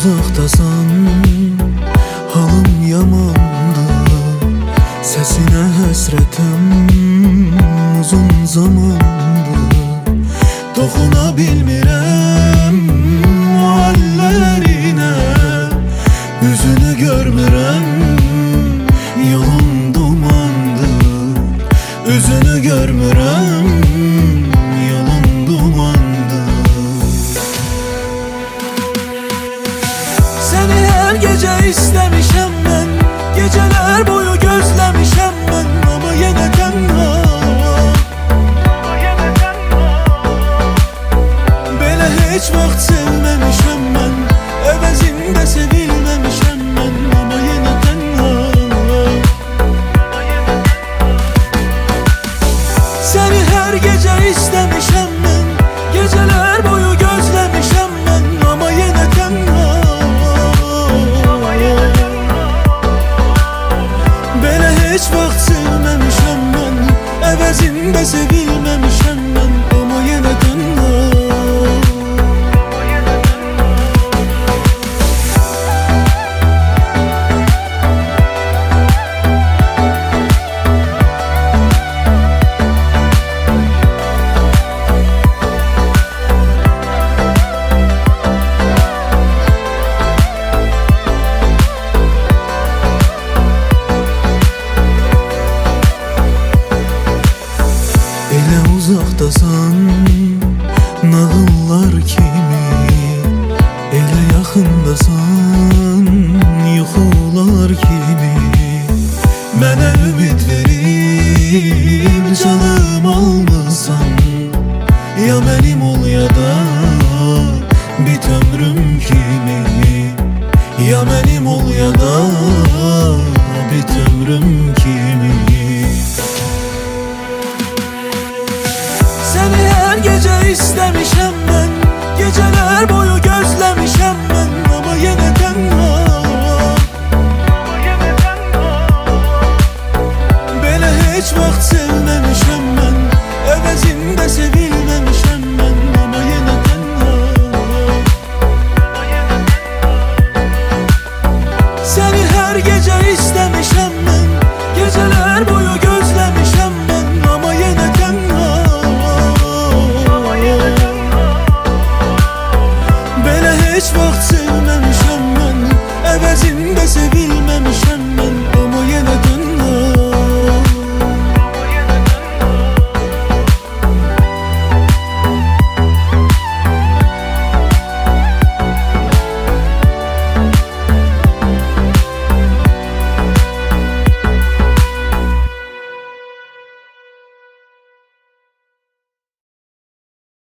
uzaqdasan, halım yamandı, sesine həsrətim uzun zamandı. Toxuna bilmirəm o əllərinə, üzünü görmürəm, yolum dumandı. Üzünü görmürəm, yolum dumandı. Seni her gece istemişəm mən, geceler boyu gözlemişəm mən, ama yenə tənha. Belə heç vaxt sevməmişəm mən, əvəzində sevilməmişəm mən, ama yenə tənha. Seni her gece istemişəm mən, geceler boyu gözlemişəm mən, ama yenə tənha. Belə heç vaxt sevməmişəm mən, əvəzində sevilməmişəm mən, ama yenə tənha. Elə uzaqdasan, nağıllar kimi, elə yaxındasan, yuxular kimi. Mənə ümid verib canım almısan, ya mənim ol ya da bit ömrüm kimi. Ya mənim ol ya da bit ömrüm kimi. Seni her gece istemişəm mən, geceler boyu gözlemişəm mən, ama yenə tənha. Belə heç vaxt sevməmişəm mən, əvəzində sevilməmişəm mən, ama yenə tənha. Seni her gece istemişəm mən, geceler boyu gözlemişəm mən, ama yenə tənha. Belə heç vaxt sevməmişəm mən, əvəzində sevilməmişəm mən.